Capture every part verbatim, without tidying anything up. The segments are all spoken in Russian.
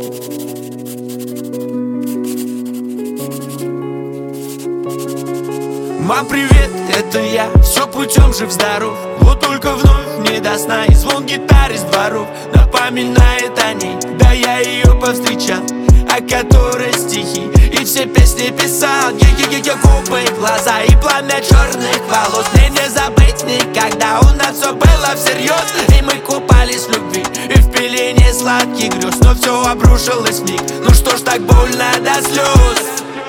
Мам, привет, это я, все путем жив-здоров. Вот только вновь не до сна и звон гитары с дворов напоминает о ней, да я ее повстречал, о которой стихи и все песни писал. Е-е-е-е, губы, глаза и пламя черных волос. Мне не забыть никогда, у нас все было всерьез. И мы купались в любви и в пелене сладких грез. Но все обрушилось вмиг, ну что ж так больно до слез.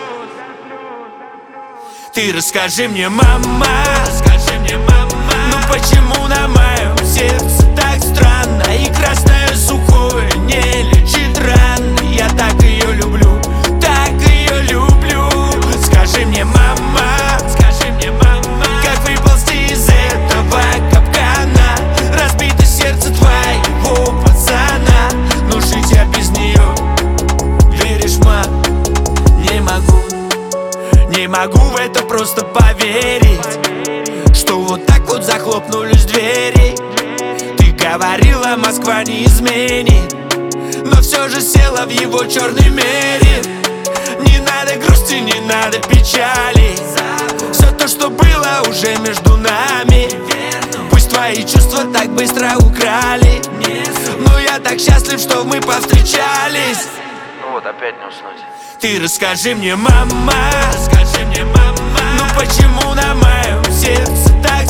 Ты расскажи мне, мама, расскажи мне, мама, ну почему на моем сердце так странно, и красное сухое не лечит раны. Я так ее люблю, так ее люблю. Скажи мне, мама, скажи мне, мама, как выползти из этого капкана. Разбито сердце твоего пацана, но жить я без нее, веришь, мам, не могу. Не могу в это просто поверить, что вот так вот захлопнулись двери. Ты говорила, Москва не изменит, но все же села в его черной мере. Не надо грусти, не надо печали, все то, что было уже между нами, пусть твои чувства так быстро украли, но я так счастлив, что мы повстречались. Ну вот, опять не уснуть. Ты расскажи мне, мама, расскажи мне, мама, ну почему на моем сердце так